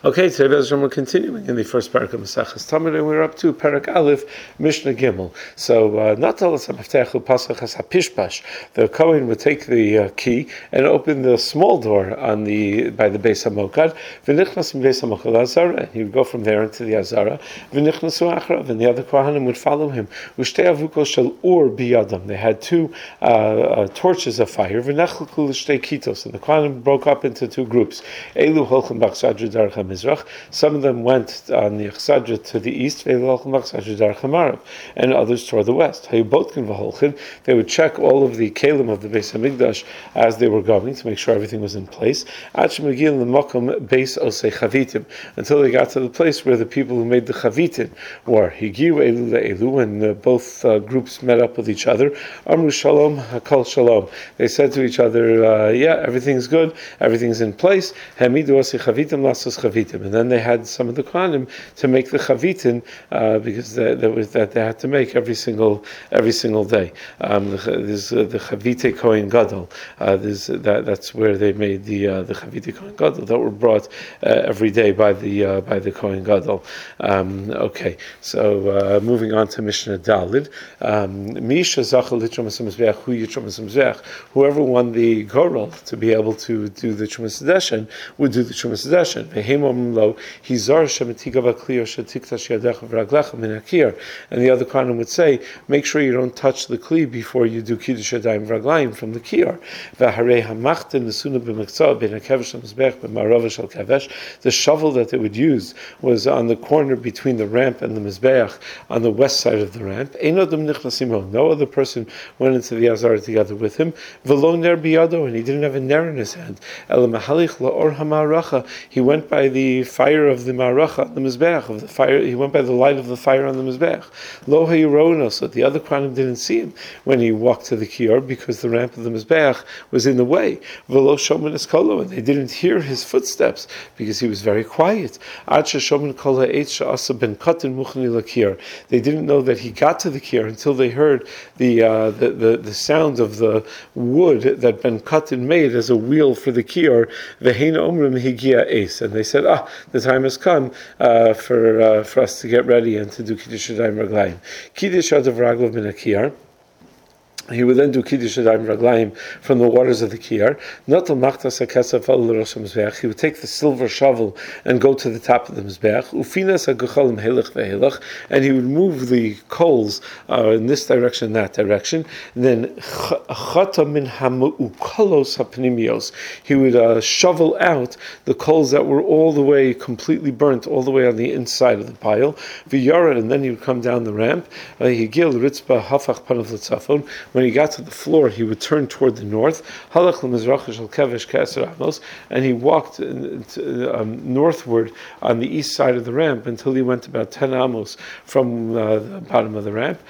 Okay, today we're continuing in the first parak of Maseches Tamid, and we're up to parak Aleph, Mishnah Gimel. So, not all the Kohen would take the key and open the small door on by the Beis Hamokad. V'nichnas Beis Hamokad Azara, and he would go from there into the Azara. V'nichnasu achrav, and the other Kohanim would follow him. U'shtei avukos shel ur biyadam. They had two torches of fire. V'nechlku l'shtei kitos, and the Kohanim broke up into two groups. Elu holchem b'chsadra darach hamizrach. Some of them went on the chsadra to the east, elu holchem b'chsadra darach hamarav, and others toward the west. Hayubotkin v'holchin. They would check all of the kelim of the Beis Hamikdash as they were going to make sure everything was in place. Until they got to the place where the people who made the chavitin were. Higiu elu le'elu, and both groups met up with each other. Amru shalom, hakol shalom. They said to each other, everything's good, everything's in place. Hamidu asi chavitim lasos chavitim. And then they had some of the Kohanim to make the chavitin because that they had to make every single day. There's the Chavite Kohen Gadol. That's where they made the Chavite Kohen Gadol that were brought every day by the Kohen Gadol. Okay, so moving on to Mishnah Dalid. Misha Zachal Litrumas Mizbeach Hu Yitrumas Mizbeach. Whoever won the Goral to be able to do the Trumas Sedeshin would do the Trumas Sedeshin. Vehemom lo Hizar Shemetiga Vakliyo Shetiktash Yadecha Vraglecha Min Akir. And the other Kohanim would say, make sure you don't touch the kli before you do kiddush yadayim vraglayim from the kiyar. The shovel that they would use was on the corner between the ramp and the mizbeach on the west side of the ramp. No other person went into the azar together with him. And he didn't have a ner in his hand. He went by the fire of the maracha, the mizbeach of the fire. He went by the light of the fire on the mizbeach. Lo hayirona, so the other Kohanim didn't see him when he walked to the kiyar because the ramp of the mizbeach was in the way. V'lo shomen eskolo, and they didn't hear his footsteps because he was very quiet. Ad sheshomen kol ha'etz she'asa ben katan muchni lakiyar. They didn't know that he got to the kiyar until they heard the sound of the wood that ben katan made as a wheel for the kiyar. V'heina omrim higia eis, and they said, the time has come for us to get ready and to do kiddush yadayim raglayim. Kiddush yadav raglav min hakiyar. He would then do kiddush yadayim raglayim from the waters of the kiyar. Notel machtas hakesaf al l'rosh hamizbeach. He would take the silver shovel and go to the top of the mizbeach. Ufinas hagecholim helach vehelach, and he would move the coals in this direction and that direction. And then chata min hamu'ukolos hapnimios. He would shovel out the coals that were all the way completely burnt, all the way on the inside of the pile. V'yara, and then he would come down the ramp. Higil ritzba hafach panav l'tzafon. When he got to the floor, he would turn toward the north. And he walked northward on the east side of the ramp until he went about 10 amos from the bottom of the ramp.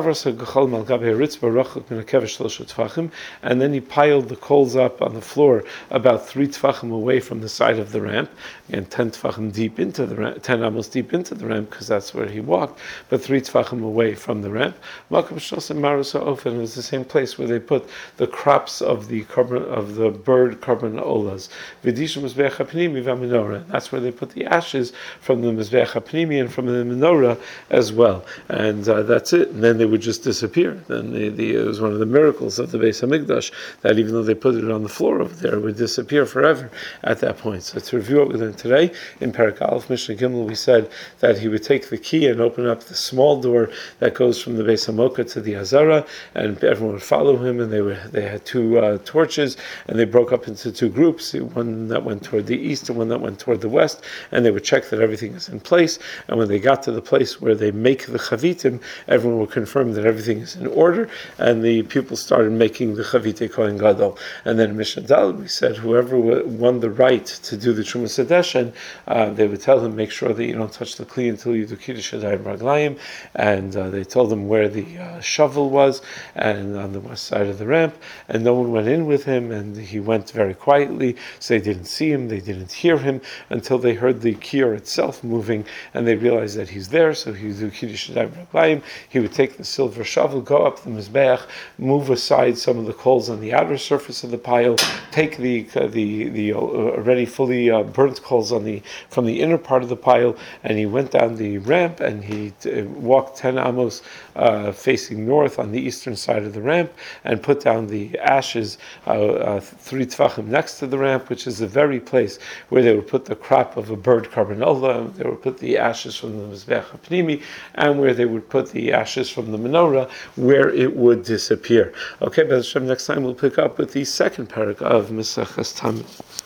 And then he piled the coals up on the floor about 3 tfachim away from the side of the ramp. Again, 10 tfachim deep into the ramp, 10 amos deep into the ramp, because that's where he walked, but 3 tfachim away from the ramp. And it's the same place where they put the crops of the bird carbon olas. That's where they put the ashes from the mizbeach hapnimi and from the menorah as well. And that's it. And then they would just disappear. Then it was one of the miracles of the Beis Hamikdash that even though they put it on the floor over there, it would disappear forever at that point. So to review what we learned today, in Parak Aleph, Mishnah Gimel, we said that he would take the key and open up the small door that goes from the Beis Hamokad to the Azara, and everyone would follow him, and they had 2 torches, and they broke up into 2 groups, one that went toward the east and one that went toward the west, and they would check that everything is in place, and when they got to the place where they make the chavitim, everyone would confirm that everything is in order, and the people started making the chavite kohen gadol. And then in Mishnah Daled we said whoever won the right to do the Trumas Sedeshin, they would tell him, make sure that you don't touch the kli until you do kiddush yadayim raglayim, and they told him where the shovel was, and and on the west side of the ramp, and no one went in with him, and he went very quietly, so they didn't see him, they didn't hear him, until they heard the kior itself moving, and they realized that he's there, so he would do Kiddush Yadayim Raglayim. He would take the silver shovel, go up the Mizbeach, move aside some of the coals on the outer surface of the pile, take the already fully burnt coals from the inner part of the pile, and he went down the ramp, and he walked 10 amos facing north on the eastern side of the ramp, and put down the ashes 3 tvachim next to the ramp, which is the very place where they would put the crop of a bird carbanola, they would put the ashes from the Mizbech HaPnimi, and where they would put the ashes from the menorah, where it would disappear. Okay, but next time we'll pick up with the second parak of Maseches Tamid.